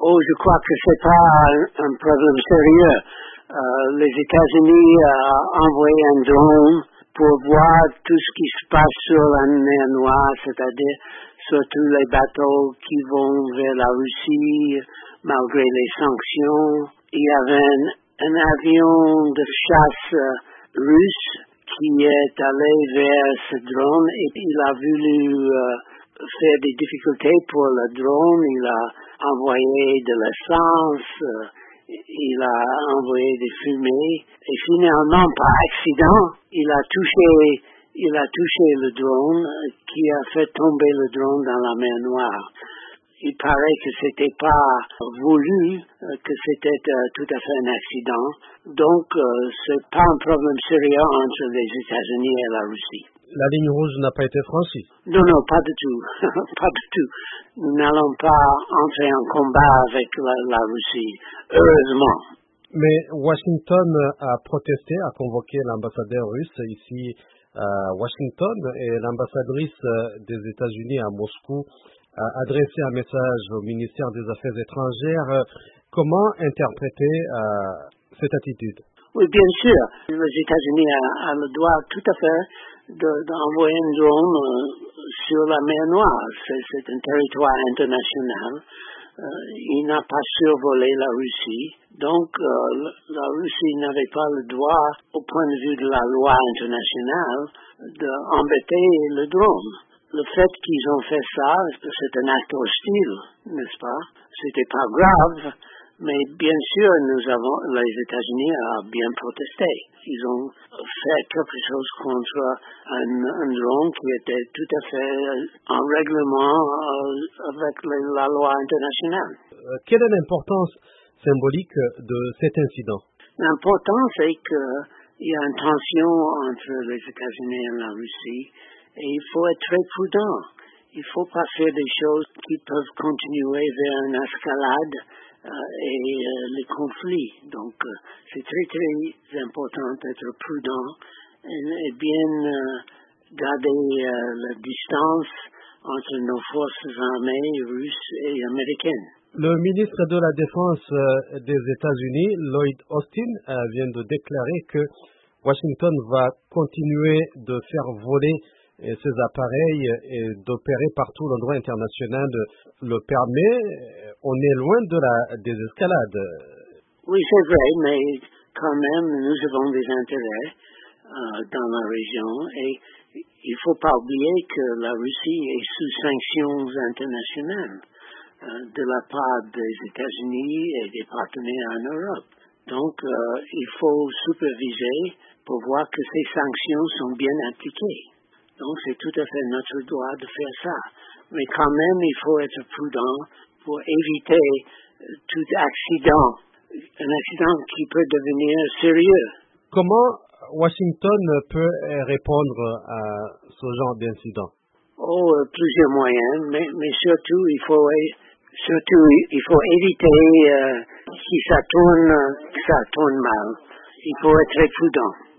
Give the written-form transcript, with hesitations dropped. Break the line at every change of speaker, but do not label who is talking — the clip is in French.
Oh, je crois que c'est pas un problème sérieux. Les États-Unis ont envoyé un drone pour voir tout ce qui se passe sur la mer Noire, c'est-à-dire surtout les bateaux qui vont vers la Russie malgré les sanctions. Il y avait un avion de chasse russe qui est allé vers ce drone et il a voulu faire des difficultés pour le drone. Il a envoyé de l'essence, il a envoyé des fumées et finalement, par accident, il a touché le drone qui a fait tomber le drone dans la mer Noire. Il paraît que c'était pas voulu, que c'était tout à fait un accident. Donc, c'est pas un problème sérieux entre les États-Unis et la Russie.
La ligne rouge n'a pas été franchie?
Non, pas du tout. Pas du tout. Nous n'allons pas entrer en combat avec la Russie, heureusement.
Mais Washington a protesté, a convoqué l'ambassadeur russe ici à Washington et l'ambassadrice des États-Unis à Moscou a adressé un message au ministère des Affaires étrangères. Comment interpréter cette attitude?
Oui, bien sûr. Les États-Unis ont le droit tout à fait d'envoyer un drone sur la mer Noire. C'est un territoire international. Il n'a pas survolé la Russie. Donc, la Russie n'avait pas le droit, au point de vue de la loi internationale, d'embêter le drone. Le fait qu'ils ont fait ça, c'est un acte hostile, n'est-ce pas? C'était pas grave, mais bien sûr, les États-Unis ont bien protesté. Ils ont fait quelque chose contre un drone qui était tout à fait en règlement avec la loi internationale.
Quelle est l'importance symbolique de cet incident?
L'important, c'est qu'il y a une tension entre les États-Unis et la Russie. Et il faut être très prudent. Il ne faut pas faire des choses qui peuvent continuer vers une escalade et les conflits. Donc, c'est très, très important d'être prudent et bien garder la distance entre nos forces armées russes et américaines.
Le ministre de la Défense des États-Unis, Lloyd Austin, vient de déclarer que Washington va continuer de faire voler ces appareils et d'opérer partout. Le droit international le permet. On est loin de la désescalade.
Oui, c'est vrai, mais quand même, nous avons des intérêts dans la région et il ne faut pas oublier que la Russie est sous sanctions internationales de la part des États-Unis et des partenaires en Europe. Donc, il faut superviser pour voir que ces sanctions sont bien appliquées. Donc, c'est tout à fait notre droit de faire ça. Mais quand même, il faut être prudent pour éviter tout accident, un accident qui peut devenir sérieux.
Comment Washington peut répondre à ce genre d'incident?
Oh, plusieurs moyens, mais surtout, il faut éviter que ça tourne mal. Il faut être très prudent.